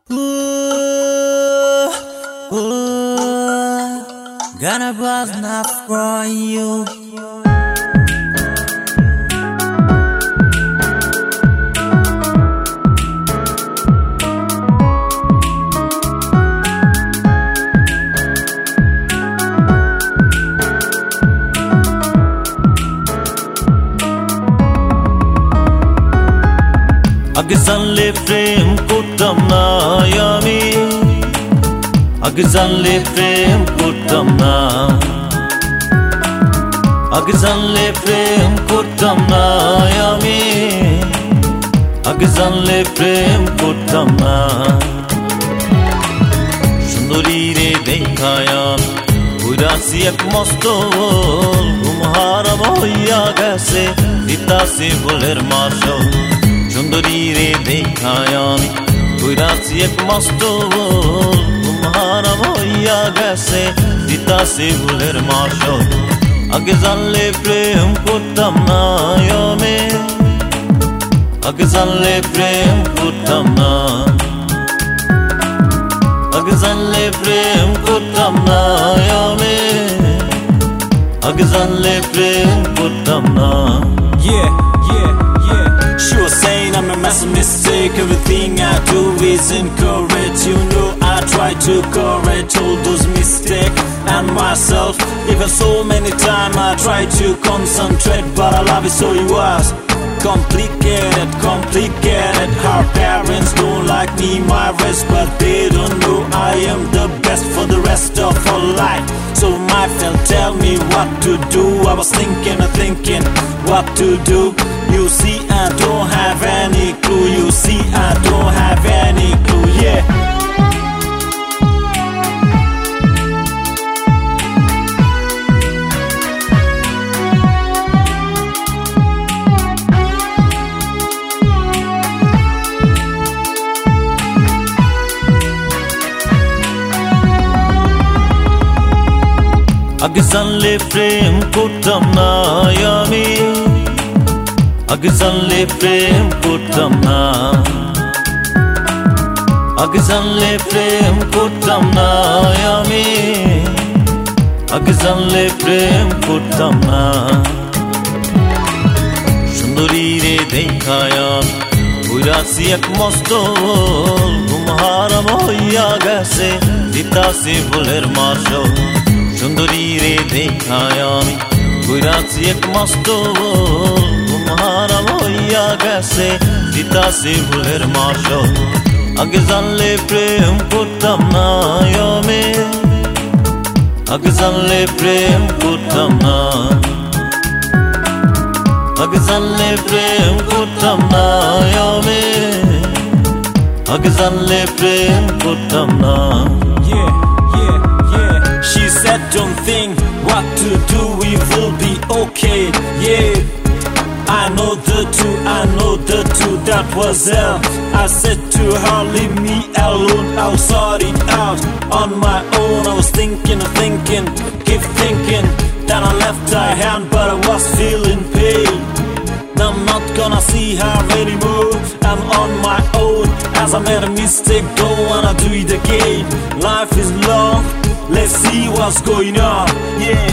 Gonna buzz not for you. আগে জানলে প্রেম করতাম না আমি, আগে জানলে প্রেম করতাম না, আগে জানলে প্রেম করতাম না আমি, আগে জানলে প্রেম করতাম না। সুন্দরী রে দেখায় আমি ঘুরাছি এক মস্ত ঘুম হারাম হইয়া গেছে দিতাছি ভুলের মাসল। সুন্দরী রে দেখায় আমি ঘুরাছি এক মস্ত ঘুম হারাম হইয়া গেছে দিতাছি ভুলের মাসল। আগে জানলে প্রেম করতাম না আমি, আগে জানলে প্রেম করতাম না, আগে জানলে প্রেম করতাম না আমি, আগে জানলে প্রেম করতাম না। She was saying I'm a massive mistake, everything I do is incorrect. You know I try to correct all those mistakes and myself. Even so many times I try to concentrate, but I love it so it was complicated, complicated. Her parents don't like me, my rest, but they don't know I am the best for the rest of her life. So my friend tell me what to do. I was thinking what to do. You see I don't have any clue. You see I don't have any clue. Yeah. আগে জানলে প্রেম করতাম না আমি, আগে জানলে প্রেম করতাম না, আগে জানলে প্রেম করতাম না আমি, আগে জানলে প্রেম করতাম না। সুন্দরী রে দেখায় আমি ঘুরাছি এক মস্ত ঘুম হারাম হইয়া গেছে দিতাছি ভুলের মাসল। সুন্দরী রে দেখায় আমি ঘুরাছি এক মস্ত ঘুম হারাম হইয়া গেছে দিতাছি ভুলের মাসল। আগে জানলে প্রেম করতাম না আমি, আগে জানলে প্রেম করতাম না, আগে জানলে প্রেম করতাম না আমি, আগে জানলে প্রেম করতাম না। She said don't think what to do, we will be okay. Yeah, I know the truth, that was hell. I said to her leave me alone, I'll sort it out on my own. I was thinking, keep thinking. Then I left her hand but I was feeling pain. Now I'm not gonna see her anymore, I'm on my own. As I made a mistake, don't wanna do it again. Life is long, let's see what's going on. Yeah.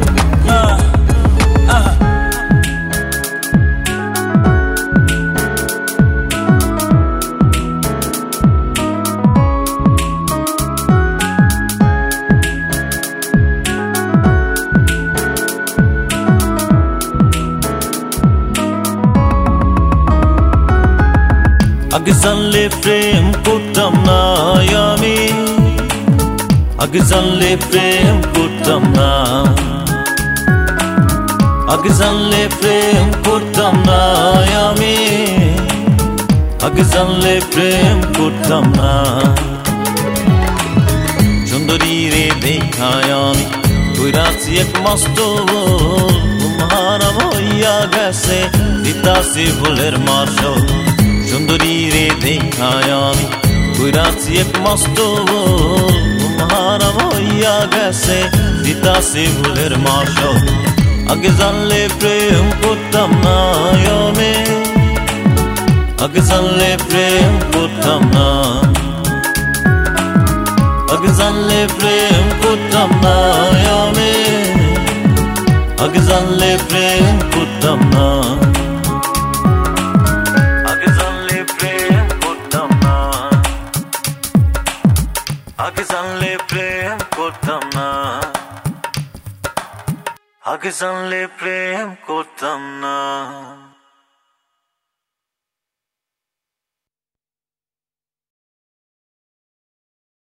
আগে জানলে প্রেম করতাম না আমি, আগে জানলে প্রেম করতাম না, আগে জানলে প্রেম করতাম না আমি, আগে জানলে প্রেম করতাম না। সুন্দরী রে দেখায় আমি ঘুরাছি এক মস্ত ঘুম হারাম হইয়া গেছে দিতাছি ভুলের মাসল। সুন্দরী রে দেখায় আমি ঘুরাছি এক মস্ত ঘুম হারাম হইয়া গেছে দিতাছি ভুলের মাসল। আগে জানলে প্রেম করতাম না আমি, আগে জানলে প্রেম করতাম না। আগে জানলে প্রেম করতাম না আমি, আগে জানলে প্রেম করতাম না, আগে জানলে প্রেম করতাম না, আগে জানলে প্রেম করতাম না, আগে জানলে প্রেম করতাম না।